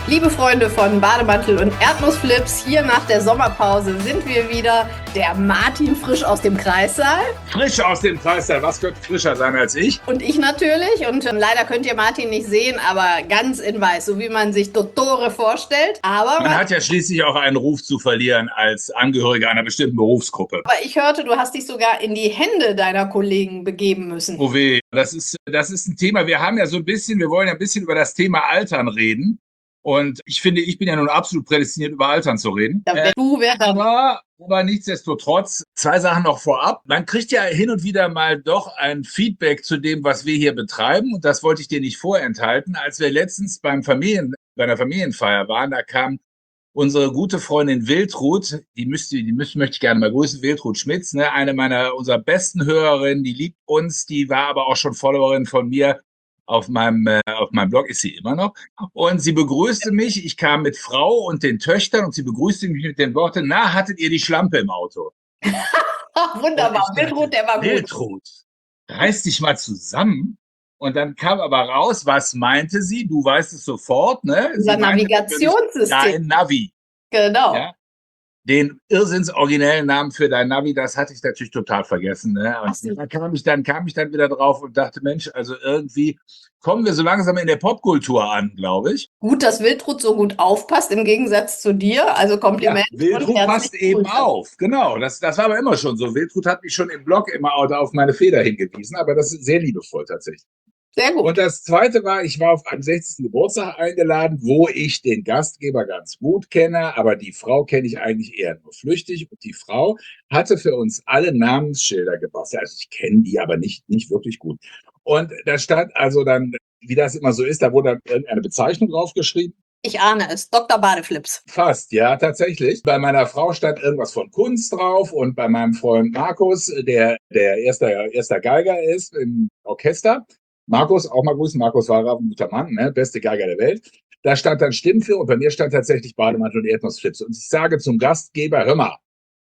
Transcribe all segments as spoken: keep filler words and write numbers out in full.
Liebe Freunde von Bademantel und Erdnussflips, hier nach der Sommerpause sind wir wieder. Der Martin frisch aus dem Kreissaal. Frisch aus dem Kreissaal, was könnte frischer sein als ich? Und ich natürlich. Und äh, leider könnt ihr Martin nicht sehen, aber ganz in weiß, so wie man sich Dottore vorstellt. Aber man hat ja schließlich auch einen Ruf zu verlieren als Angehöriger einer bestimmten Berufsgruppe. Aber ich hörte, du hast dich sogar in die Hände deiner Kollegen begeben müssen. Oh weh, das ist, das ist ein Thema. Wir haben ja so ein bisschen, wir wollen ja ein bisschen über das Thema Altern reden. Und ich finde, ich bin ja nun absolut prädestiniert, über Altern zu reden. Äh, du wärst aber, aber nichtsdestotrotz, zwei Sachen noch vorab. Man kriegt ja hin und wieder mal doch ein Feedback zu dem, was wir hier betreiben. Und das wollte ich dir nicht vorenthalten. Als wir letztens beim Familien, bei einer Familienfeier waren, da kam unsere gute Freundin Wiltrud, die müsste, die müsste, möchte ich gerne mal grüßen, Wiltrud Schmitz, ne, eine meiner, unserer besten Hörerinnen, die liebt uns, die war aber auch schon Followerin von mir. Auf meinem, äh, auf meinem Blog ist sie immer noch. Und sie begrüßte mich. Ich kam mit Frau und den Töchtern und sie begrüßte mich mit den Worten, na, hattet ihr die Schlampe im Auto? Wunderbar, Wiltrud, der war gut. Wiltrud, reiß dich mal zusammen. Und dann kam aber raus, was meinte sie? Du weißt es sofort, ne? Unser Navigationssystem. Dein Navi. Genau. Ja? Den irrsinns originellen Namen für dein Navi, das hatte ich natürlich total vergessen. Ne? Und da kam ich dann, kam ich dann wieder drauf und dachte, Mensch, also irgendwie kommen wir so langsam in der Popkultur an, glaube ich. Gut, dass Wiltrud so gut aufpasst, im Gegensatz zu dir. Also Kompliment. Ja, Wiltrud passt eben auf, genau. Das, das war aber immer schon so. Wiltrud hat mich schon im Blog immer auf meine Feder hingewiesen, aber das ist sehr liebevoll tatsächlich. Sehr gut. Und das Zweite war, ich war auf einen sechzigsten Geburtstag eingeladen, wo ich den Gastgeber ganz gut kenne, aber die Frau kenne ich eigentlich eher nur flüchtig. Und die Frau hatte für uns alle Namensschilder gebastelt. Also ich kenne die aber nicht, nicht wirklich gut. Und da stand also dann, wie das immer so ist, da wurde dann irgendeine Bezeichnung draufgeschrieben. Ich ahne es, Doktor Badeflips. Fast, ja, tatsächlich. Bei meiner Frau stand irgendwas von Kunst drauf und bei meinem Freund Markus, der der erster, erster Geiger ist im Orchester, Markus, auch mal grüßen, Markus war ein guter Mann, ne? Beste Geiger der Welt. Da stand dann Stimmen für und bei mir stand tatsächlich Bademantel und Erdnussflips. Und ich sage zum Gastgeber, hör mal,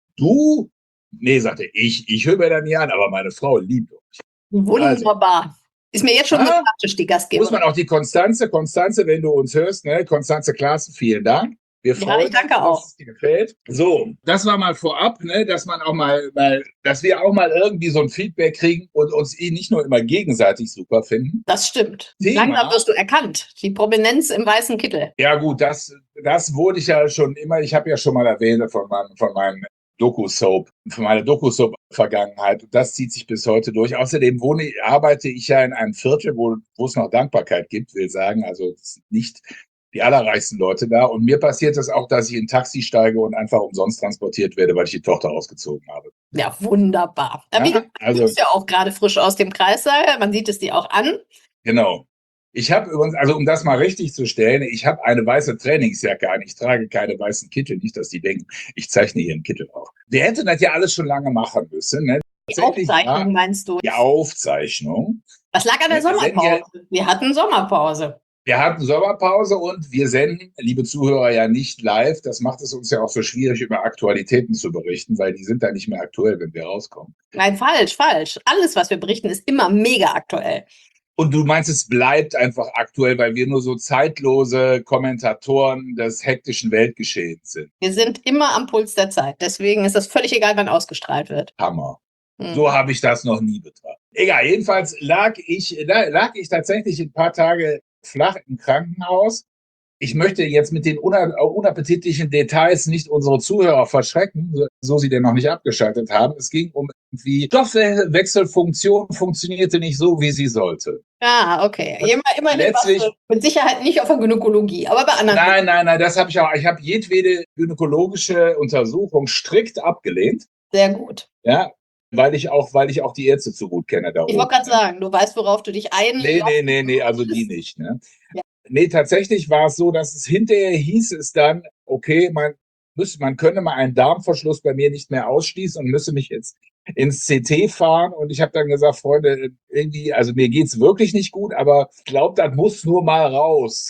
du? Nee, sagte ich, ich höre mir da nie an, aber meine Frau liebt euch. Wunderbar. Also, ist mir jetzt schon ja, sympathisch, die Gastgeber. Muss man auch die Konstanze, Konstanze, wenn du uns hörst, ne? Konstanze Klaassen, vielen Dank. Wir freuen ja, ich danke uns, auch. dass es dir gefällt. So, das war mal vorab, ne, dass man auch mal, mal, dass wir auch mal irgendwie so ein Feedback kriegen und uns eh nicht nur immer gegenseitig super finden. Das stimmt. Thema, langsam wirst du erkannt. Die Prominenz im weißen Kittel. Ja gut, das, das wurde ich ja schon immer, ich habe ja schon mal erwähnt von meinem, von meinem Doku-Soap, von meiner Doku-Soap-Vergangenheit. Und das zieht sich bis heute durch. Außerdem wohne, arbeite ich ja in einem Viertel, wo, wo es noch Dankbarkeit gibt, will sagen, also nicht die allerreichsten Leute da. Und mir passiert es das auch, dass ich in ein Taxi steige und einfach umsonst transportiert werde, weil ich die Tochter ausgezogen habe. Ja, wunderbar. Ja, wie, ja, du also, bist ja auch gerade frisch aus dem Kreissaal. Man sieht es dir auch an. Genau. Ich habe übrigens, also um das mal richtig zu stellen, ich habe eine weiße Trainingsjacke an. Ich trage keine weißen Kittel, nicht, dass die denken, ich zeichne hier einen Kittel auf. Wir hätten das ja alles schon lange machen müssen. Ne? Die Aufzeichnung meinst du? Die Aufzeichnung. Das lag an der Sommerpause. Wir hatten Sommerpause. Wir hatten Sommerpause und wir senden, liebe Zuhörer, ja nicht live. Das macht es uns ja auch so schwierig, über Aktualitäten zu berichten, weil die sind dann nicht mehr aktuell, wenn wir rauskommen. Nein, falsch, falsch. Alles, was wir berichten, ist immer mega aktuell. Und du meinst, es bleibt einfach aktuell, weil wir nur so zeitlose Kommentatoren des hektischen Weltgeschehens sind. Wir sind immer am Puls der Zeit. Deswegen ist es völlig egal, wann ausgestrahlt wird. Hammer. Hm. So habe ich das noch nie betrachtet. Egal, jedenfalls lag ich, lag ich tatsächlich ein paar Tage flach im Krankenhaus. Ich möchte jetzt mit den unappetitlichen Details nicht unsere Zuhörer verschrecken, so sie denn noch nicht abgeschaltet haben. Es ging um irgendwie Stoffwechselfunktion funktionierte nicht so, wie sie sollte. Ah, okay. Immer, immerhin letztlich, warst du mit Sicherheit nicht auf der Gynäkologie, aber bei anderen. Nein, nein, nein, das habe ich auch. Ich habe jedwede gynäkologische Untersuchung strikt abgelehnt. Sehr gut. Ja, weil ich auch, weil ich auch die Ärzte zu gut kenne da oben. Ich wollte gerade sagen, du weißt, worauf du dich einlässt. Nee, nee, nee, nee, also die nicht. Ne? Ja. Nee, tatsächlich war es so, dass es hinterher hieß es dann, okay, man müsste, man könne mal einen Darmverschluss bei mir nicht mehr ausschließen und müsse mich jetzt ins C T fahren. Und ich habe dann gesagt, Freunde, irgendwie, also mir geht's wirklich nicht gut, aber ich glaube, das muss nur mal raus.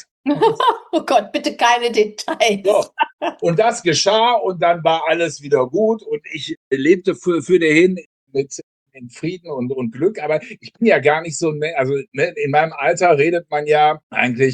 Oh Gott, bitte keine Details. So. Und das geschah und dann war alles wieder gut und ich lebte für, für dahin mit in Frieden und, und Glück, aber ich bin ja gar nicht so, also ne, in meinem Alter redet man ja eigentlich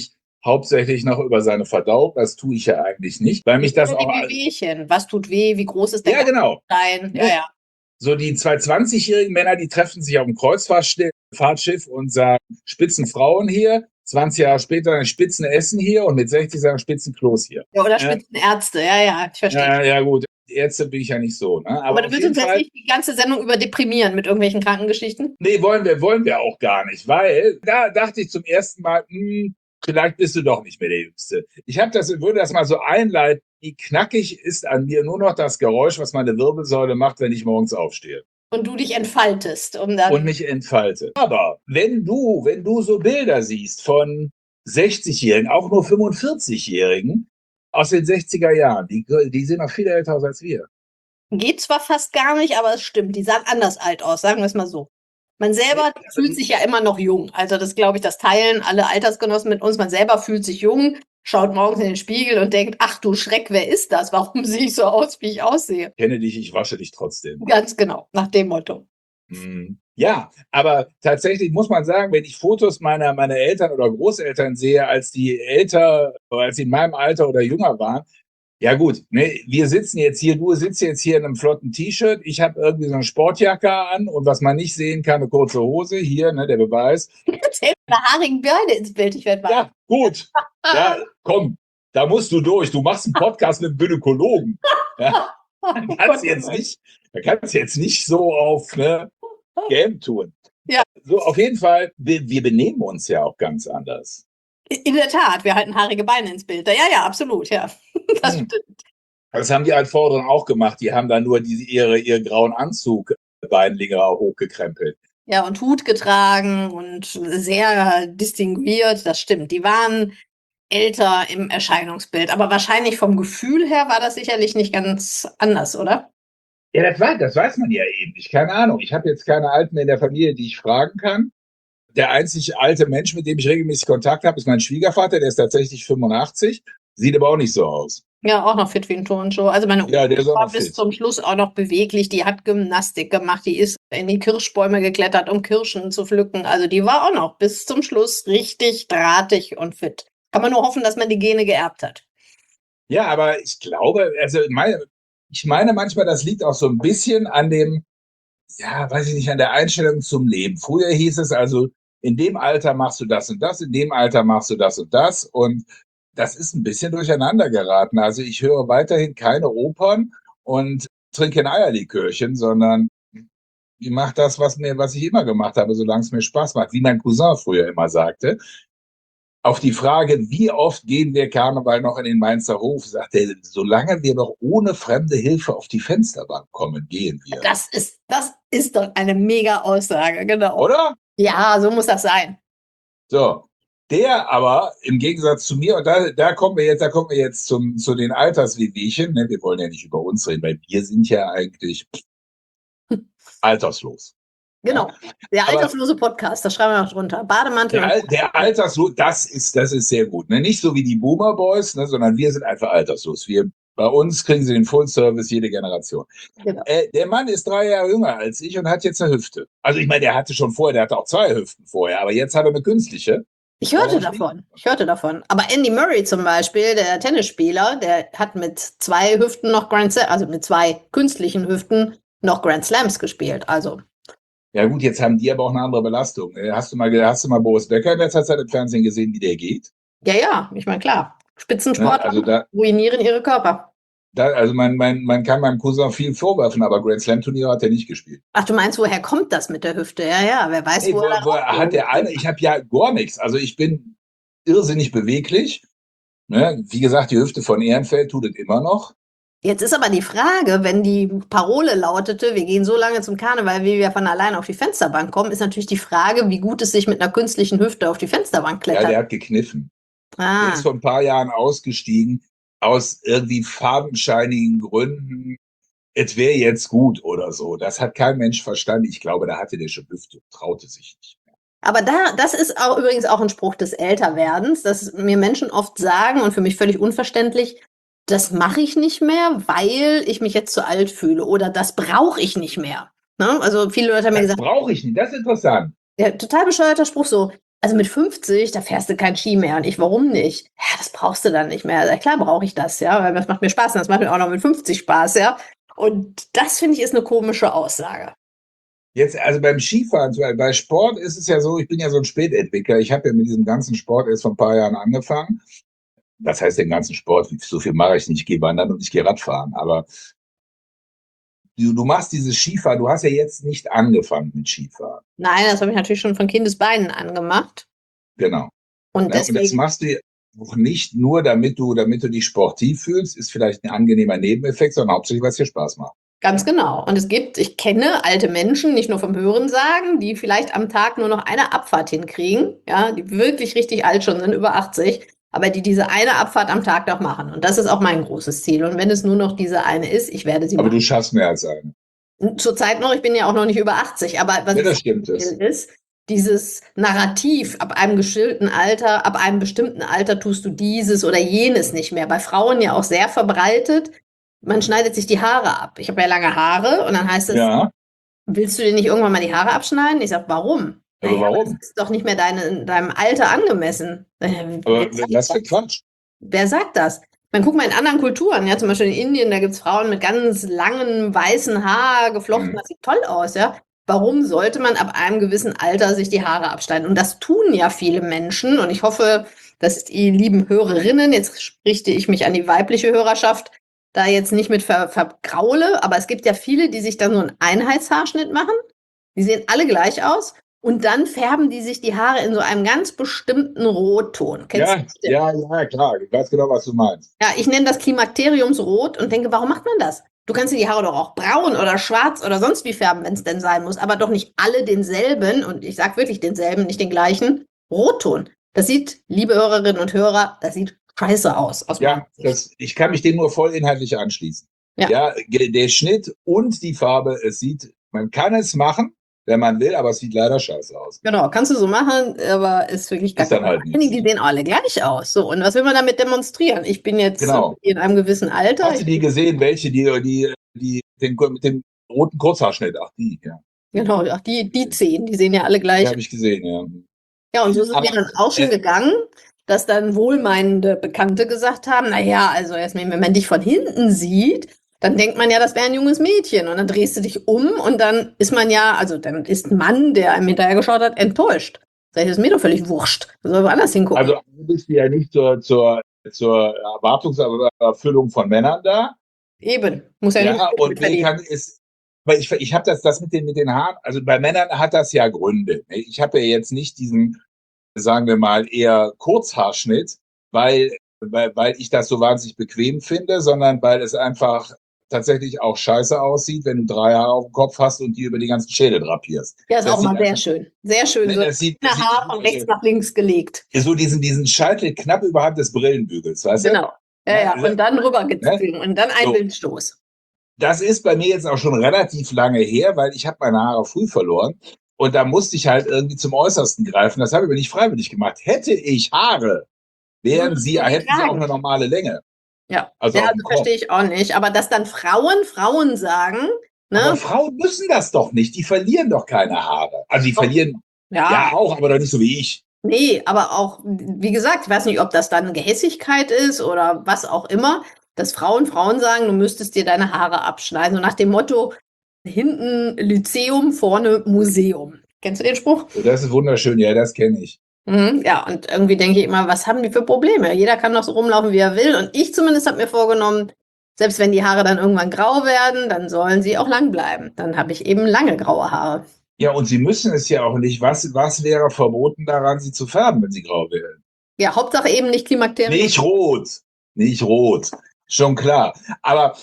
hauptsächlich noch über seine Verdauung. Das tue ich ja eigentlich nicht, weil mich das die auch... Wehwehchen. Was tut weh? Wie groß ist der Ja, genau. Stein? Ja, ja. So die zwei zwanzigjährigen Männer, die treffen sich auf dem Kreuzfahrtschiff und sagen, Spitzenfrauen hier, zwanzig Jahre später ein Spitzenessen hier und mit sechzig sagen Spitzenklos hier. Ja, oder Spitzenärzte, ja, ja, ich verstehe. Ja, ja, gut. Ärzte bin ich ja nicht so. Ne? Aber, Aber du willst uns jetzt nicht die ganze Sendung über deprimieren mit irgendwelchen Krankengeschichten? Nee, wollen wir, wollen wir auch gar nicht, weil da dachte ich zum ersten Mal, hm, vielleicht bist du doch nicht mehr der Jüngste. Ich hab das, würde das mal so einleiten, wie knackig ist an mir nur noch das Geräusch, was meine Wirbelsäule macht, wenn ich morgens aufstehe. Und du dich entfaltest. Um dann und mich entfalte. Aber wenn du, wenn du so Bilder siehst von sechzigjährigen, auch nur fünfundvierzigjährigen aus den sechziger Jahren, die, die sehen noch viel älter aus als wir. Geht zwar fast gar nicht, aber es stimmt. Die sahen anders alt aus, sagen wir es mal so. Man selber Ja, fühlt sich ja immer noch jung. Also das, glaube ich, das teilen alle Altersgenossen mit uns. Man selber fühlt sich jung, schaut morgens in den Spiegel und denkt, ach du Schreck, wer ist das? Warum sehe ich so aus, wie ich aussehe? Ich kenne dich, ich wasche dich trotzdem. Ganz genau, nach dem Motto. Hm. Ja, aber tatsächlich muss man sagen, wenn ich Fotos meiner, meiner Eltern oder Großeltern sehe, als die älter, als sie in meinem Alter oder jünger waren, ja gut, ne, wir sitzen jetzt hier, du sitzt jetzt hier in einem flotten T-Shirt, ich habe irgendwie so eine Sportjacke an und was man nicht sehen kann, eine kurze Hose, hier, ne, der Beweis. Erzähl meine haarigen Beine ins Bild, ich werde Ja, gut, ja, komm, da musst du durch, du machst einen Podcast mit einem Gynäkologen. Ja, da kannst du jetzt nicht, da kannst du jetzt nicht so auf, ne, Game tun. Ja. So, auf jeden Fall, wir, wir benehmen uns ja auch ganz anders. In der Tat, wir halten haarige Beine ins Bild. Ja, ja, absolut, ja. Das Hm. stimmt. Das haben die Altvorderen auch gemacht. Die haben da nur diese, ihre, ihren grauen Anzug Beinlinger hochgekrempelt. Ja, und Hut getragen und sehr distinguiert, das stimmt. Die waren älter im Erscheinungsbild, aber wahrscheinlich vom Gefühl her war das sicherlich nicht ganz anders, oder? Ja, das weiß, das weiß man ja eben nicht. Keine Ahnung. Ich habe jetzt keine Alten in der Familie, die ich fragen kann. Der einzig alte Mensch, mit dem ich regelmäßig Kontakt habe, ist mein Schwiegervater. Der ist tatsächlich fünfundachtzig, sieht aber auch nicht so aus. Ja, auch noch fit wie ein Turnschuh. Also meine Ja, der ist auch Oma war noch bis fit. zum Schluss auch noch beweglich. Die hat Gymnastik gemacht. Die ist in die Kirschbäume geklettert, um Kirschen zu pflücken. Also die war auch noch bis zum Schluss richtig drahtig und fit. Kann man nur hoffen, dass man die Gene geerbt hat. Ja, aber ich glaube, also meine, ich meine manchmal, das liegt auch so ein bisschen an dem, ja, weiß ich nicht, an der Einstellung zum Leben. Früher hieß es also, in dem Alter machst du das und das, in dem Alter machst du das und das. Und das ist ein bisschen durcheinander geraten. Also ich höre weiterhin keine Opern und trinke ein Eierlikörchen, sondern ich mache das, was mir, was ich immer gemacht habe, solange es mir Spaß macht. Wie mein Cousin früher immer sagte. Auf die Frage, wie oft gehen wir Karneval noch in den Mainzer Hof, sagt er, solange wir noch ohne fremde Hilfe auf die Fensterbank kommen, gehen wir. Das ist, das ist doch eine mega Aussage, genau. Oder? Ja, so muss das sein. So. Der aber, im Gegensatz zu mir, und da, da kommen wir jetzt, da kommen wir jetzt zum, zu den Alterswehwehchen, ne? Wir wollen ja nicht über uns reden, weil wir sind ja eigentlich alterslos. Genau. Der Aber- alterslose Podcast, das schreiben wir noch drunter. Bademantel. Der, Al- der alterslos, das ist, das ist sehr gut. Ne? Nicht so wie die Boomer Boys, ne? Sondern wir sind einfach alterslos. Wir, bei uns kriegen sie den Full Service jede Generation. Genau. Äh, der Mann ist drei Jahre jünger als ich und hat jetzt eine Hüfte. Also ich meine, der hatte schon vorher, der hatte auch zwei Hüften vorher, aber jetzt hat er eine künstliche. Ich hörte Warum davon. Ich hörte davon. Aber Andy Murray zum Beispiel, der Tennisspieler, der hat mit zwei Hüften noch Grand Slam, also mit zwei künstlichen Hüften noch Grand Slams gespielt. Also Ja gut, jetzt haben die aber auch eine andere Belastung. Äh, Hast du mal, hast du mal Boris Becker in letzter Zeit im Fernsehen gesehen, wie der geht? ja, ja, ich meine klar. Spitzensportler Ne? Also da, ruinieren ihre Körper. da also man, man, man kann meinem Cousin viel vorwerfen, aber Grand Slam Turnier hat er nicht gespielt. Ach, du meinst, woher kommt das mit der Hüfte? Ja, ja, wer weiß, Hey, wo wo, er da wo hat der eine, ich habe ja gar nichts. Also ich bin irrsinnig beweglich. Ne? Wie gesagt, die Hüfte von Ehrenfeld tut es immer noch. Jetzt ist aber die Frage, wenn die Parole lautete, wir gehen so lange zum Karneval, wie wir von allein auf die Fensterbank kommen, ist natürlich die Frage, wie gut es sich mit einer künstlichen Hüfte auf die Fensterbank Ja, klettert. der hat gekniffen. Der ah. ist vor ein paar Jahren ausgestiegen, aus irgendwie fadenscheinigen Gründen. Es wäre jetzt gut oder so. Das hat kein Mensch verstanden. Ich glaube, da hatte der schon Hüfte, traute sich nicht. Aber da, das ist auch übrigens auch ein Spruch des Älterwerdens, dass mir Menschen oft sagen, und für mich völlig unverständlich, das mache ich nicht mehr, weil ich mich jetzt zu alt fühle oder das brauche ich nicht mehr. Ne? Also viele Leute haben mir Das gesagt, brauche ich nicht. Das ist interessant. ja, total bescheuerter Spruch so, Also mit fünfzig, da fährst du kein Ski mehr. Und ich, warum nicht? Ja, das brauchst du dann nicht mehr. Ja, klar brauche ich das, ja, weil das macht mir Spaß und das macht mir auch noch mit fünfzig Spaß, ja. Und das finde ich ist eine komische Aussage. Jetzt, also beim Skifahren, bei Sport ist es ja so, ich bin ja so ein Spätentwickler. Ich habe ja mit diesem ganzen Sport erst vor ein paar Jahren angefangen. Was heißt den ganzen Sport? So viel mache ich nicht. Ich gehe wandern und ich gehe Radfahren. Aber du, du machst dieses Skifahren, du hast ja jetzt nicht angefangen mit Skifahren. Nein, das habe ich natürlich schon von Kindesbeinen angemacht. Genau. Und Ja, und das deswegen, machst du auch nicht nur, damit du, damit du dich sportiv fühlst, ist vielleicht ein angenehmer Nebeneffekt, sondern hauptsächlich, weil es dir Spaß macht. ganz genau. Und es gibt, ich kenne alte Menschen, nicht nur vom Hörensagen, die vielleicht am Tag nur noch eine Abfahrt hinkriegen, ja, die wirklich richtig alt schon sind, über achtzig, aber die diese eine Abfahrt am Tag noch machen. Und das ist auch mein großes Ziel. Und wenn es nur noch diese eine ist, ich werde sie Aber du machen. schaffst mehr als eine. Zurzeit noch, ich bin ja auch noch nicht über achtzig, aber was Ja, ich das stimmt. will, Das. ist, dieses Narrativ, ab einem bestimmten Alter, ab einem bestimmten Alter tust du dieses oder jenes nicht mehr. Bei Frauen ja auch sehr verbreitet. Man schneidet sich die Haare ab. Ich habe ja lange Haare und dann heißt es, Ja, willst du dir nicht irgendwann mal die Haare abschneiden? Ich sage, warum? aber Naja, aber das warum? ist doch nicht mehr deine, deinem Alter angemessen. Äh, Aber wer sagt was für das? Quatsch. Wer sagt das? Man guckt mal in anderen Kulturen, ja, zum Beispiel in Indien, da gibt es Frauen mit ganz langen, weißen Haar, geflochten, Mhm. das sieht toll aus, ja. Warum sollte man ab einem gewissen Alter sich die Haare abschneiden? Und das tun ja viele Menschen. Und ich hoffe, dass die lieben Hörerinnen, jetzt richte ich mich an die weibliche Hörerschaft, da jetzt nicht mit ver vergraule, aber es gibt ja viele, die sich dann so einen Einheitshaarschnitt machen. Die sehen alle gleich aus. Und dann färben die sich die Haare in so einem ganz bestimmten Rotton. Kennst du Ja, bestimmt. ja, ja, klar. Ich weiß genau, was du meinst. Ja, ich nenne das Klimakteriumsrot und denke, warum macht man das? Du kannst dir die Haare doch auch braun oder schwarz oder sonst wie färben, wenn es denn sein muss, aber doch nicht alle denselben, und ich sage wirklich denselben, nicht den gleichen, Rotton. Das sieht, liebe Hörerinnen und Hörer, das sieht scheiße aus, aus meiner Ja, Sicht. das, ich kann mich dem nur voll inhaltlich anschließen. Ja. Ja, ge- der Schnitt und die Farbe, es sieht, man kann es machen, wenn man will, aber es sieht leider scheiße aus. Genau, kannst du so machen, aber ist wirklich gar Ist dann kein halt Vor allen Dingen, nichts. die sehen alle gleich aus. So, und was will man damit demonstrieren? Ich bin jetzt Genau. in einem gewissen Alter. Hast du die gesehen, welche, die, die, die, den, mit dem roten Kurzhaarschnitt? Ach, die, ja. Genau, ach, die, die zehn, die sehen ja alle Die gleich. habe ich gesehen, ja. Ja, und so sind Aber, wir dann auch schon äh, gegangen, dass dann wohlmeinende Bekannte gesagt haben, na ja, also Jasmin, wenn man dich von hinten sieht, dann denkt man ja, das wäre ein junges Mädchen. Und dann drehst du dich um und dann ist man ja, also dann ist ein Mann, der einem hinterhergeschaut hat, enttäuscht. Sag ich, das ist mir doch völlig wurscht. Da soll woanders hingucken. Also du bist ja nicht zur, zur, zur Erwartungserfüllung von Männern da. Eben, muss ja, Ja, nicht und nee, kann, ist, weil ich, ich habe das, das mit den, mit den Haaren, also bei Männern hat das ja Gründe. Ich habe ja jetzt nicht diesen, sagen wir mal, eher Kurzhaarschnitt, weil, weil, weil ich das so wahnsinnig bequem finde, sondern weil es einfach tatsächlich auch scheiße aussieht, wenn du drei Haare auf dem Kopf hast und die über die ganzen Schädel drapierst. Ja, ist Das auch sieht mal sehr einfach- schön. Sehr schön, Ne, so das sieht- ein das sieht- Haar von rechts nach links gelegt. So diesen, diesen Scheitel knapp überhalb des Brillenbügels, weißt du? Genau. Ja, ja, Ne? und dann rübergezogen und dann ein So. Windstoß. Das ist bei mir jetzt auch schon relativ lange her, weil ich habe meine Haare früh verloren und da musste ich halt irgendwie zum Äußersten greifen. Das habe ich aber nicht freiwillig gemacht. Hätte ich Haare, wären Würdest sie, du die hätten sie auch tragen? eine normale Länge. Ja, Also ja, auf das dem Kopf. verstehe ich auch nicht. Aber dass dann Frauen Frauen sagen, Aber ne? Frauen müssen das doch nicht. Die verlieren doch keine Haare. Also die Doch. verlieren Ja, ja auch, aber doch nicht so wie ich. nee, aber auch, wie gesagt, ich weiß nicht, ob das dann Gehässigkeit ist oder was auch immer, dass Frauen Frauen sagen, du müsstest dir deine Haare abschneiden. So nach dem Motto, hinten Lyzeum, vorne Museum. Kennst du den Spruch? Das ist wunderschön. Ja, das kenne ich. Mhm, ja, und irgendwie denke ich immer, was haben die für Probleme? Jeder kann doch so rumlaufen, wie er will. Und ich zumindest habe mir vorgenommen, selbst wenn die Haare dann irgendwann grau werden, dann sollen sie auch lang bleiben. Dann habe ich eben lange graue Haare. Ja, und sie müssen es ja auch nicht. Was, was wäre verboten daran, sie zu färben, wenn sie grau wären? Ja, Hauptsache eben nicht Klimakterium. Nicht rot. Nicht rot. Schon klar. Aber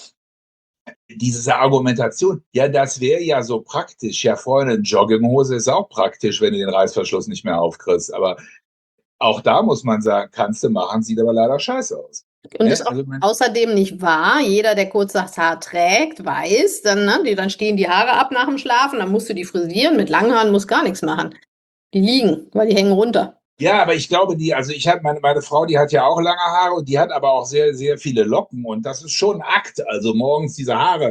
diese Argumentation, ja, das wäre ja so praktisch. Ja, vorne eine Jogginghose ist auch praktisch, wenn du den Reißverschluss nicht mehr aufkriegst. Aber auch da muss man sagen, kannst du machen, sieht aber leider scheiße aus. Und Ja, ist auch also man- außerdem nicht wahr. Jeder, der kurzes Haar trägt, weiß, dann, ne, die, dann stehen die Haare ab nach dem Schlafen, dann musst du die frisieren. Mit langen Haaren musst gar nichts machen. Die liegen, weil die hängen runter. Ja, aber ich glaube, die, also ich habe meine, meine Frau, die hat ja auch lange Haare und die hat aber auch sehr, sehr viele Locken und das ist schon ein Akt. Also morgens diese Haare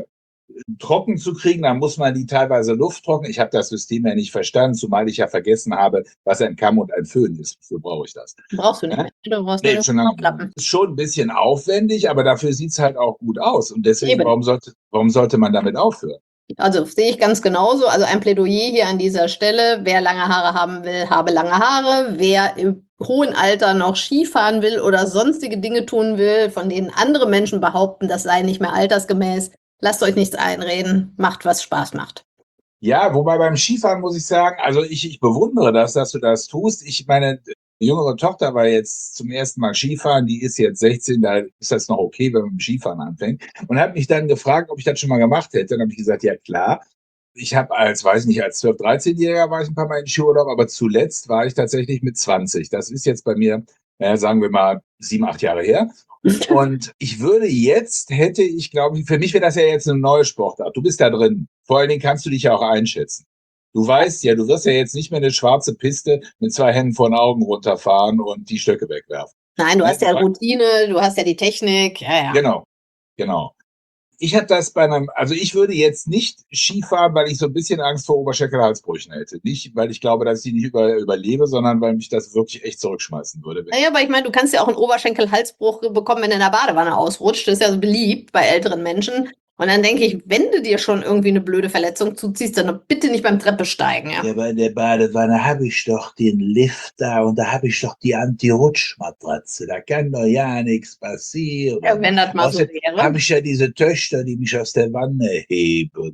trocken zu kriegen, dann muss man die teilweise lufttrocknen. Ich habe das System ja nicht verstanden, zumal ich ja vergessen habe, was ein Kamm und ein Föhn ist. Wofür brauche ich das? Brauchst du nicht Ja? mehr. Du brauchst Nee, nur schon, den Klappen. ist schon ein bisschen aufwendig, aber dafür sieht es halt auch gut aus. Und deswegen, Eben. warum sollte, warum sollte man damit aufhören? Also sehe ich ganz genauso. Also ein Plädoyer hier an dieser Stelle. Wer lange Haare haben will, habe lange Haare. Wer im hohen Alter noch Skifahren will oder sonstige Dinge tun will, von denen andere Menschen behaupten, das sei nicht mehr altersgemäß, lasst euch nichts einreden. Macht, was Spaß macht. Ja, wobei beim Skifahren muss ich sagen, also ich, ich bewundere das, dass du das tust. Ich meine, die jüngere Tochter war jetzt zum ersten Mal Skifahren, die ist jetzt sechzehn, da ist das noch okay, wenn man mit dem Skifahren anfängt. Und hat mich dann gefragt, ob ich das schon mal gemacht hätte. Dann habe ich gesagt, ja klar. Ich habe als, weiß nicht, als zwölf-, dreizehnjähriger war ich ein paar Mal in Skiurlaub, aber zuletzt war ich tatsächlich mit zwanzig. Das ist jetzt bei mir, naja, sagen wir mal, sieben, acht Jahre her. Und ich würde jetzt, hätte ich, glaube ich, für mich wäre das ja jetzt eine neue Sportart. Du bist da drin. Vor allen Dingen kannst du dich ja auch einschätzen. Du weißt ja, du wirst ja jetzt nicht mehr eine schwarze Piste mit zwei Händen vor den Augen runterfahren und die Stöcke wegwerfen. Nein, du Ne? hast ja Routine, du hast ja die Technik. Ja, ja. Genau, genau. Ich habe das bei einem, also ich würde jetzt nicht Skifahren, weil ich so ein bisschen Angst vor Oberschenkelhalsbrüchen hätte. Nicht, weil ich glaube, dass ich die nicht über, überlebe, sondern weil mich das wirklich echt zurückschmeißen würde. Naja, aber ich meine, du kannst ja auch einen Oberschenkelhalsbruch bekommen, wenn du in der Badewanne ausrutscht. Das ist ja so beliebt bei älteren Menschen. Und dann denke ich, wenn du dir schon irgendwie eine blöde Verletzung zuziehst, dann bitte nicht beim Treppesteigen. Ja, Ja, bei der Badewanne habe ich doch den Lift da und da habe ich doch die Anti-Rutsch-Matratze. Da kann doch ja nichts passieren. ja wenn das mal so Außerdem wäre. habe ich ja diese Töchter, die mich aus der Wanne heben.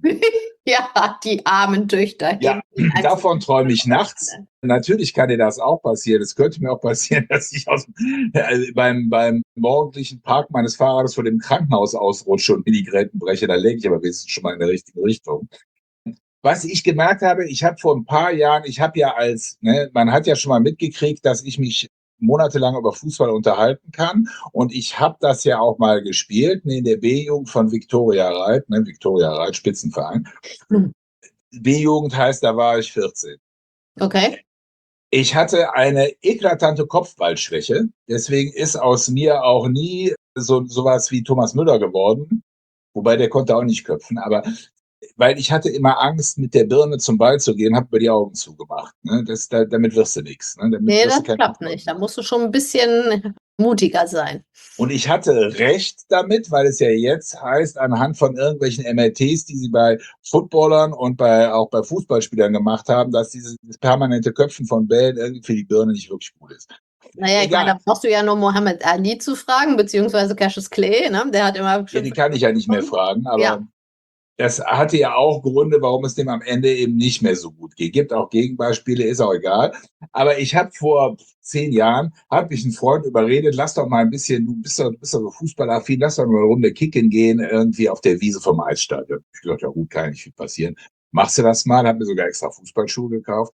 Ja, die armen Töchter. Ja, davon träume ich nachts. Natürlich kann dir das auch passieren. Es könnte mir auch passieren, dass ich aus, äh, beim, beim morgendlichen Park meines Fahrrades vor dem Krankenhaus ausrutsche und mir die Gräten breche. Da lege ich aber wenigstens schon mal in der richtigen Richtung. Was ich gemerkt habe, ich habe vor ein paar Jahren, ich habe ja als, ne, man hat ja schon mal mitgekriegt, dass ich mich monatelang über Fußball unterhalten kann. Und ich habe das ja auch mal gespielt, ne, in der B-Jugend von Viktoria Reit, ne, Viktoria Reit, Spitzenverein. Hm. B-Jugend heißt, da war ich vierzehn. Okay. Ich hatte eine eklatante Kopfballschwäche. Deswegen ist aus mir auch nie so sowas wie Thomas Müller geworden. Wobei der konnte auch nicht köpfen. Aber weil ich hatte immer Angst, mit der Birne zum Ball zu gehen, habe mir die Augen zugemacht. Ne? Das, da, damit wirst du nichts. Ne? Damit Nee, wirst das du kein klappt nicht. Da musst du schon ein bisschen mutiger sein. Und ich hatte recht damit, weil es ja jetzt heißt, anhand von irgendwelchen M R Ts, die sie bei Footballern und bei, auch bei Fußballspielern gemacht haben, dass dieses permanente Köpfen von Bällen irgendwie für die Birne nicht wirklich gut ist. Naja, ich meine, da brauchst du ja nur Mohammed Ali zu fragen, beziehungsweise Cassius Clay, ne? Der hat immer... Ja, den kann ich ja nicht mehr fragen, aber ja. Das hatte ja auch Gründe, warum es dem am Ende eben nicht mehr so gut geht. Gibt auch Gegenbeispiele, ist auch egal. Aber ich habe vor zehn Jahren, hat mich ein Freund überredet, lass doch mal ein bisschen, du bist doch, bist doch so fußballaffin, lass doch mal eine Runde kicken gehen, irgendwie auf der Wiese vom Eisstadion. Ich dachte, ja gut, kann nicht viel passieren. Machst du das mal? Hab mir sogar extra Fußballschuhe gekauft.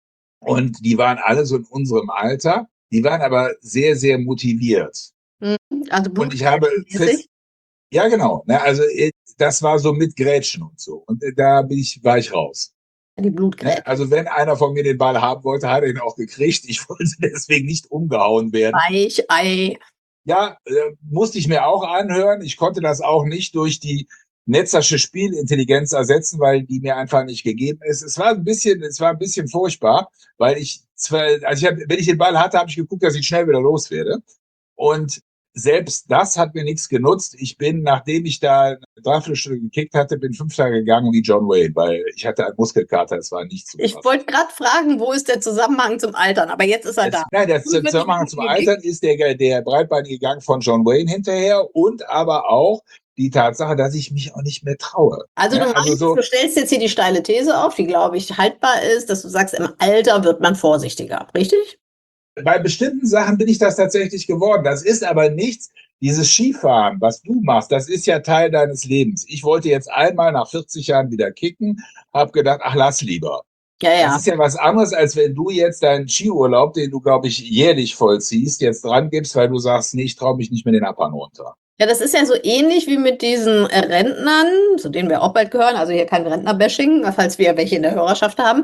Und die waren alle so in unserem Alter. Die waren aber sehr, sehr motiviert. Also und ich habe fest, ja, genau. Ne, also das war so mit Grätschen und so. Und da bin ich, war ich raus. Die Blutgrätschen. Ne, also wenn einer von mir den Ball haben wollte, hat er ihn auch gekriegt. Ich wollte deswegen nicht umgehauen werden. Weichei. Ja, äh, musste ich mir auch anhören. Ich konnte das auch nicht durch die netzersche Spielintelligenz ersetzen, weil die mir einfach nicht gegeben ist. Es war ein bisschen, es war ein bisschen furchtbar, weil ich zwar, also ich hab, wenn ich den Ball hatte, habe ich geguckt, dass ich schnell wieder los werde. Und selbst das hat mir nichts genutzt. Ich bin, nachdem ich da eine Dreiviertelstunde gekickt hatte, bin fünf Tage gegangen wie John Wayne, weil ich hatte einen Muskelkater, es war nicht so Ich wollte gerade fragen, wo ist der Zusammenhang zum Altern? Aber jetzt ist er das, da. Nein, der Zusammenhang zum Altern ist der, der breitbeinige Gang von John Wayne hinterher und aber auch die Tatsache, dass ich mich auch nicht mehr traue. Also du meinst, also so, du stellst jetzt hier die steile These auf, die, glaube ich, haltbar ist, dass du sagst, im Alter wird man vorsichtiger, richtig? Bei bestimmten Sachen bin ich das tatsächlich geworden. Das ist aber nichts, dieses Skifahren, was du machst, das ist ja Teil deines Lebens. Ich wollte jetzt einmal nach vierzig Jahren wieder kicken, habe gedacht, ach, lass lieber. Ja, ja. Das ist ja was anderes, als wenn du jetzt deinen Skiurlaub, den du, glaube ich, jährlich vollziehst, jetzt dran gibst, weil du sagst, nee, ich traue mich nicht mehr den Abhang runter. Ja, das ist ja so ähnlich wie mit diesen Rentnern, zu denen wir auch bald gehören, also hier kein Rentner-Bashing, falls wir welche in der Hörerschaft haben.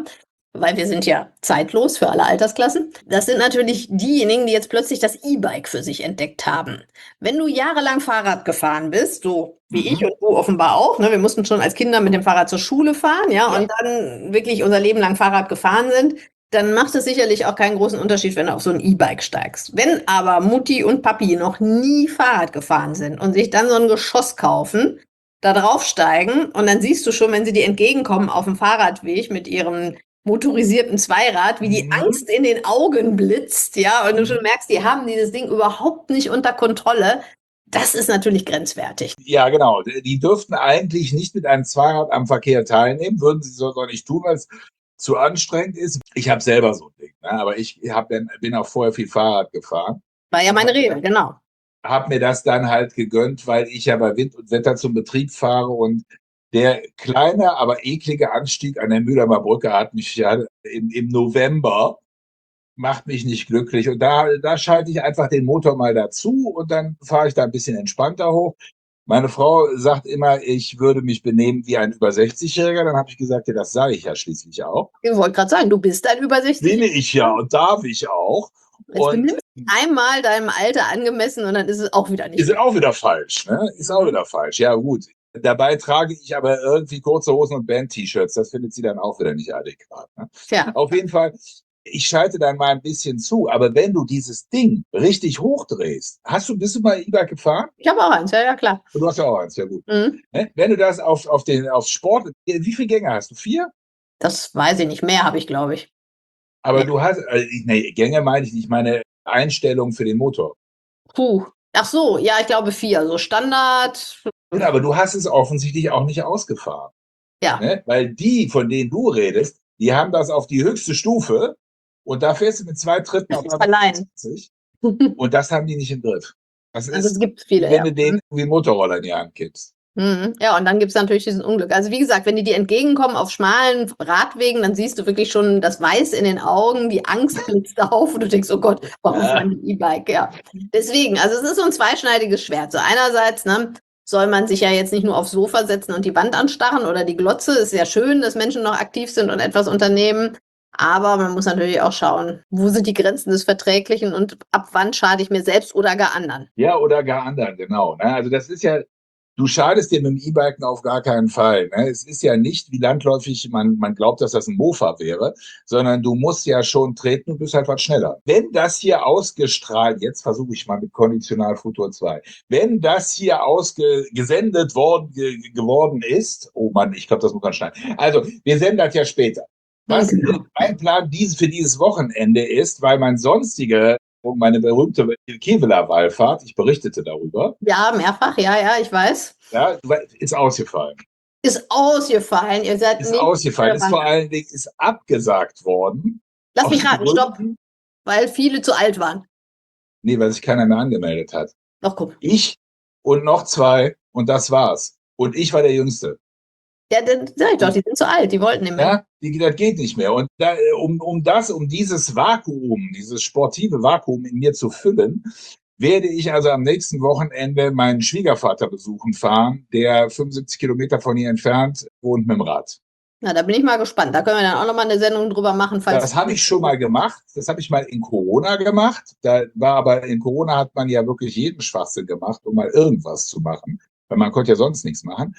weil wir sind ja zeitlos für alle Altersklassen. Das sind natürlich diejenigen, die jetzt plötzlich das E-Bike für sich entdeckt haben. Wenn du jahrelang Fahrrad gefahren bist, so wie ich Mhm. und du offenbar auch, ne, wir mussten schon als Kinder mit dem Fahrrad zur Schule fahren, ja, Ja. und dann wirklich unser Leben lang Fahrrad gefahren sind, dann macht es sicherlich auch keinen großen Unterschied, wenn du auf so ein E-Bike steigst. Wenn aber Mutti und Papi noch nie Fahrrad gefahren sind und sich dann so ein Geschoss kaufen, da draufsteigen und dann siehst du schon, wenn sie dir entgegenkommen auf dem Fahrradweg mit ihrem motorisierten Zweirad, wie die Mhm. Angst in den Augen blitzt, ja, und du schon Mhm. merkst, die haben dieses Ding überhaupt nicht unter Kontrolle. Das ist natürlich grenzwertig. Ja, genau. Die dürften eigentlich nicht mit einem Zweirad am Verkehr teilnehmen, würden sie so nicht tun, weil es zu anstrengend ist. Ich habe selber so ein Ding, ne? Aber ich hab dann, bin auch vorher viel Fahrrad gefahren. War ja meine Rede, genau. Habe mir das dann halt gegönnt, weil ich ja bei Wind und Wetter zum Betrieb fahre und der kleine, aber eklige Anstieg an der Mühlheimer Brücke hat mich ja im, im November macht mich nicht glücklich. Und da, da schalte ich einfach den Motor mal dazu und dann fahre ich da ein bisschen entspannter hoch. Meine Frau sagt immer, ich würde mich benehmen wie ein über sechzig-Jähriger. Dann habe ich gesagt, ja, das sage ich ja schließlich auch. Ich wollte gerade sagen, du bist ein über sechzig. Bin ich ja und darf ich auch. Jetzt Und benimmst du dich einmal deinem Alter angemessen und dann ist es auch wieder nicht ist gut. auch wieder falsch, ne? Ist auch wieder falsch. Ja, gut. Dabei trage ich aber irgendwie kurze Hosen und Band-T-Shirts. Das findet sie dann auch wieder nicht adäquat. Ne? Tja, Auf jeden Fall, ich schalte dann mal ein bisschen zu. Aber wenn du dieses Ding richtig hochdrehst, hast du, bist du mal E-Bike gefahren? ich habe auch eins, ja, ja, klar. Du hast ja auch eins, ja gut. Mhm. Ne? Wenn du das auf, auf den, aufs Sport, wie viele Gänge hast du? Vier? Das weiß ich nicht. Mehr habe ich, glaube ich. Aber Ja. du hast, äh, nee, Gänge meine ich nicht, meine Einstellung für den Motor. Puh. Ach so, ja, ich glaube vier. So Standard. Genau, aber du hast es offensichtlich auch nicht ausgefahren. Ja. Ne? Weil die, von denen du redest, die haben das auf die höchste Stufe und da fährst du mit zwei Tritten auf Allein. zwanzig und das haben die nicht im Griff. Das Also ist, es gibt viele, wenn ja. du denen irgendwie einen Motorroller in die Hand gibst. Mhm. Ja, und dann gibt es natürlich diesen Unglück. Also wie gesagt, wenn die dir entgegenkommen auf schmalen Radwegen, dann siehst du wirklich schon das Weiß in den Augen, die Angst blitzt auf und du denkst, oh Gott, warum Ja. fahren die E-Bike? Ja. Deswegen, also es ist so ein zweischneidiges Schwert. So einerseits, ne, soll man sich ja jetzt nicht nur aufs Sofa setzen und die Wand anstarren oder die Glotze. Ist ja schön, dass Menschen noch aktiv sind und etwas unternehmen. Aber man muss natürlich auch schauen, wo sind die Grenzen des Verträglichen und ab wann schade ich mir selbst oder gar anderen. Ja, oder gar anderen, genau. Ne? Also das ist ja, du schadest dir mit dem E-Biken auf gar keinen Fall. Ne? Es ist ja nicht, wie landläufig man, man glaubt, dass das ein Mofa wäre, sondern du musst ja schon treten und bist halt was schneller. Wenn das hier ausgestrahlt, jetzt versuche ich mal mit Konditional Futur zwei, wenn das hier ausgesendet worden, ge, geworden ist, oh Mann, ich glaube, das muss man schneiden. Also, wir senden das ja später. Was Okay. mein Plan dieses, für dieses Wochenende ist, weil mein sonstige, meine berühmte Kevela-Wallfahrt, ich berichtete darüber, Ja, mehrfach, ja, ja, ich weiß. ja, ist ausgefallen. Ist ausgefallen. Ihr seid Ist nicht ausgefallen, ist daran. vor allen Dingen ist abgesagt worden. Lass Aus mich raten, stopp. Gründen- Weil viele zu alt waren. Nee, weil sich keiner mehr angemeldet hat. Doch, guck. Ich und noch zwei und das war's. Und ich war der Jüngste. Ja, dann sag ich doch, die sind zu alt, die wollten nicht mehr. Ja, die, das geht nicht mehr. Und da, um, um das, um dieses Vakuum, dieses sportive Vakuum in mir zu füllen, werde ich also am nächsten Wochenende meinen Schwiegervater besuchen fahren, der fünfundsiebzig Kilometer von hier entfernt wohnt mit dem Rad. Na, da bin ich mal gespannt. Da können wir dann auch nochmal eine Sendung drüber machen. Falls Das habe ich schon mal gemacht. Das habe ich mal in Corona gemacht. Da war aber in Corona hat man ja wirklich jeden Schwachsinn gemacht, um mal irgendwas zu machen, weil man konnte ja sonst nichts machen.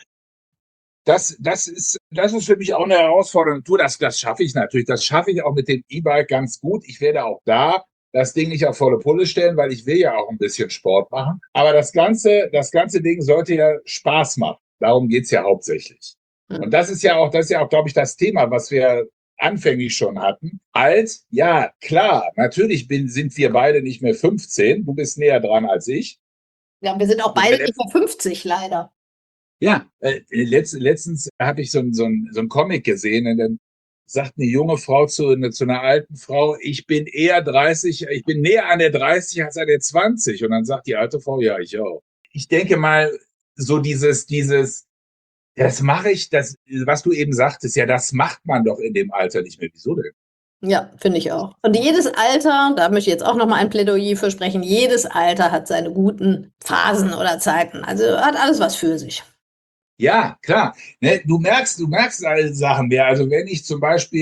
Das, das ist, das ist für mich auch eine herausfordernde Tour. Das, das schaffe ich natürlich. Das schaffe ich auch mit dem E-Bike ganz gut. Ich werde auch da das Ding nicht auf volle Pulle stellen, weil ich will ja auch ein bisschen Sport machen. Aber das ganze, das ganze Ding sollte ja Spaß machen. Darum geht's ja hauptsächlich. Hm. Und das ist ja auch, das ist ja auch, glaube ich, das Thema, was wir anfänglich schon hatten. Alt, ja, klar, natürlich bin, sind wir beide nicht mehr fünfzehn. Du bist näher dran als ich. Ja, wir sind auch beide nicht mehr fünfzig, leider. Ja, äh, letzt, letztens habe ich so ein, so, ein, so ein Comic gesehen und dann sagt eine junge Frau zu, eine, zu einer alten Frau, ich bin eher dreißig, ich bin näher an der dreißig als an der zwanzig. Und dann sagt die alte Frau, ja, ich auch. Ich denke mal, so dieses, dieses, das mache ich, das, was du eben sagtest, ja, das macht man doch in dem Alter nicht mehr. Wieso denn? Ja, finde ich auch. Und jedes Alter, da möchte ich jetzt auch nochmal ein Plädoyer für sprechen, jedes Alter hat seine guten Phasen oder Zeiten. Also hat alles was für sich. Ja, klar. Ne, du merkst, du merkst alle Sachen mehr. Also wenn ich zum Beispiel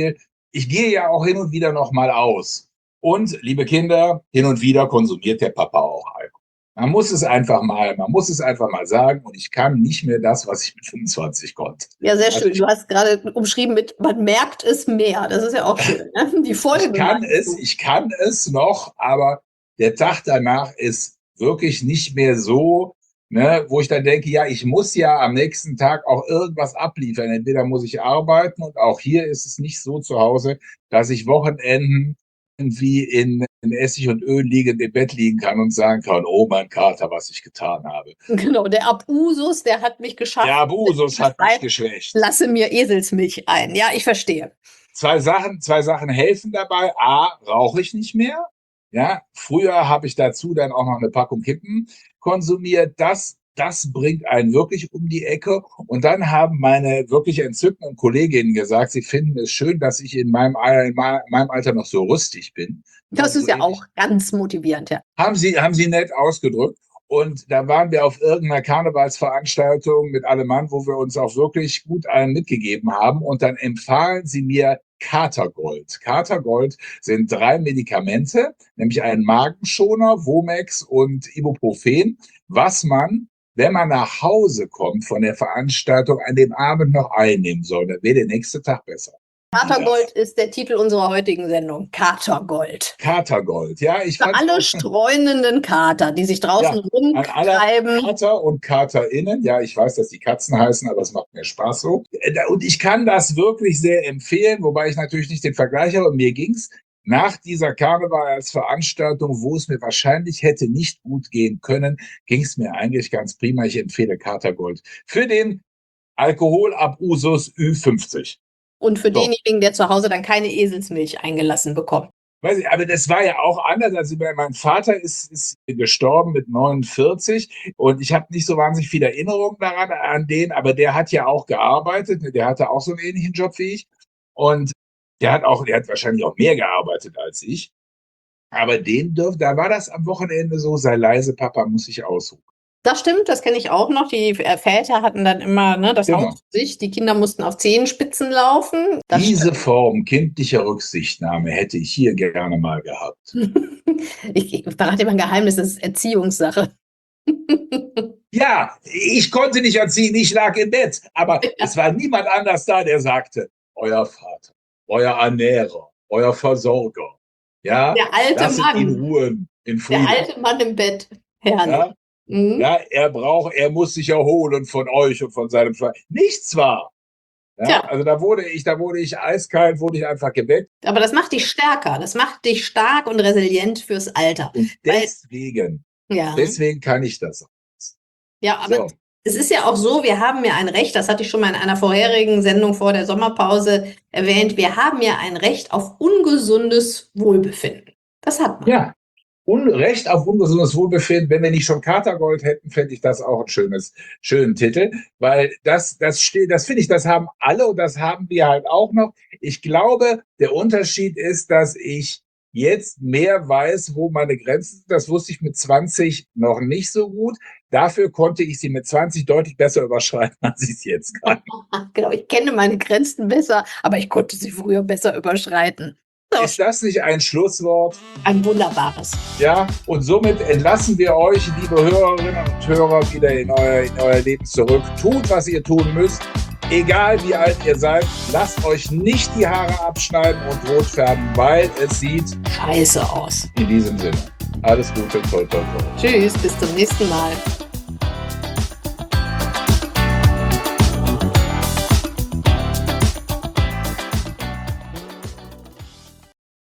ich gehe ja auch hin und wieder noch mal aus. Und, liebe Kinder, hin und wieder konsumiert der Papa auch Alkohol. Man muss es einfach mal, man muss es einfach mal sagen. Und ich kann nicht mehr das, was ich mit fünfundzwanzig konnte. Ja, sehr schön. Du hast gerade umschrieben mit, man merkt es mehr. Das ist ja auch schön. Ne? Die Folgen. Ich kann es, ich kann es noch, aber der Tag danach ist wirklich nicht mehr so, ne, wo ich dann denke, ja, ich muss ja am nächsten Tag auch irgendwas abliefern. Entweder muss ich arbeiten, und auch hier ist es nicht so zu Hause, dass ich Wochenenden irgendwie in, in Essig und Öl liegend im Bett liegen kann und sagen kann, oh mein Kater, was ich getan habe. Genau, der Abusus, der hat mich geschafft. Der Abusus hat mich geschwächt. Lasse mir Eselsmilch ein. Ja, ich verstehe. Zwei Sachen, zwei Sachen helfen dabei. A, rauche ich nicht mehr. Ja, früher habe ich dazu dann auch noch eine Packung Kippen konsumiert. Das, das bringt einen wirklich um die Ecke. Und dann haben meine wirklich entzückenden Kolleginnen gesagt, sie finden es schön, dass ich in meinem, in meinem Alter noch so rüstig bin. Das ist so ja auch ganz motivierend, ja. Haben sie, haben sie nett ausgedrückt. Und da waren wir auf irgendeiner Karnevalsveranstaltung mit allem Mann, wo wir uns auch wirklich gut allen mitgegeben haben. Und dann empfahlen sie mir Katergold. Katergold sind drei Medikamente, nämlich einen Magenschoner, Womex und Ibuprofen, was man, wenn man nach Hause kommt von der Veranstaltung, an dem Abend noch einnehmen soll. Dann wäre der nächste Tag besser. Katergold ist der Titel unserer heutigen Sendung. Katergold. Katergold, ja. Ich Für alle streunenden Kater, die sich draußen ja, rumtreiben. Kater und KaterInnen. Ja, ich weiß, dass die Katzen heißen, aber es macht mir Spaß so. Und ich kann das wirklich sehr empfehlen, wobei ich natürlich nicht den Vergleich habe. Mir ging's nach dieser Karnevalsveranstaltung, wo es mir wahrscheinlich hätte nicht gut gehen können, ging's mir eigentlich ganz prima. Ich empfehle Katergold für den Alkoholabusus Ü fünfzig. Und für so. denjenigen, der zu Hause dann keine Eselsmilch eingelassen bekommt. Weiß ich, aber das war ja auch anders. Also mein Vater ist, ist gestorben mit neunundvierzig und ich habe nicht so wahnsinnig viel Erinnerung daran an den, aber der hat ja auch gearbeitet. Der hatte auch so einen ähnlichen Job wie ich. Und der hat auch, der hat wahrscheinlich auch mehr gearbeitet als ich. Aber den dürfte, da war das am Wochenende so, sei leise, Papa muss ich aussuchen. Das stimmt, das kenne ich auch noch. Die Väter hatten dann immer ne, das Genau. Haus für sich. Die Kinder mussten auf Zehenspitzen laufen. Das Diese stimmt. Form kindlicher Rücksichtnahme hätte ich hier gerne mal gehabt. ich, ich verrate immer ein Geheimnis, das ist Erziehungssache. Ja, ich konnte nicht erziehen, ich lag im Bett. Aber ja. Es war niemand anders da, der sagte, euer Vater, euer Ernährer, euer Versorger. Ja, der alte lasst Mann. ihn ruhen, in Frieden. Der alte Mann im Bett. Herrlich. Ja? Mhm. Ja, er braucht, er muss sich erholen von euch und von seinem Schwein. Nichts war. Ja, ja. Also da wurde ich, da wurde ich eiskalt, wurde ich einfach geweckt. Aber das macht dich stärker. Das macht dich stark und resilient fürs Alter. Und deswegen, Weil, ja. deswegen kann ich das. Ja, aber so. Es ist ja auch so, wir haben ja ein Recht, das hatte ich schon mal in einer vorherigen Sendung vor der Sommerpause erwähnt, wir haben ja ein Recht auf ungesundes Wohlbefinden. Das hat man. Ja. Recht auf ungesundes Wohlbefinden. Wenn wir nicht schon Katergold hätten, fände ich das auch ein schönes, schönen Titel, weil das, das steht, das finde ich, das haben alle und das haben wir halt auch noch. Ich glaube, der Unterschied ist, dass ich jetzt mehr weiß, wo meine Grenzen sind. Das wusste ich mit zwanzig noch nicht so gut. Dafür konnte ich sie mit zwanzig deutlich besser überschreiten, als ich es jetzt kann. Genau, ich kenne meine Grenzen besser, aber ich konnte sie früher besser überschreiten. So. Ist das nicht ein Schlusswort? Ein wunderbares. Ja, und somit entlassen wir euch, liebe Hörerinnen und Hörer, wieder in euer, in euer Leben zurück. Tut, was ihr tun müsst. Egal wie alt ihr seid, lasst euch nicht die Haare abschneiden und rot färben, weil es sieht scheiße aus. In diesem Sinne. Alles Gute, toll, toll, toll. Tschüss, bis zum nächsten Mal.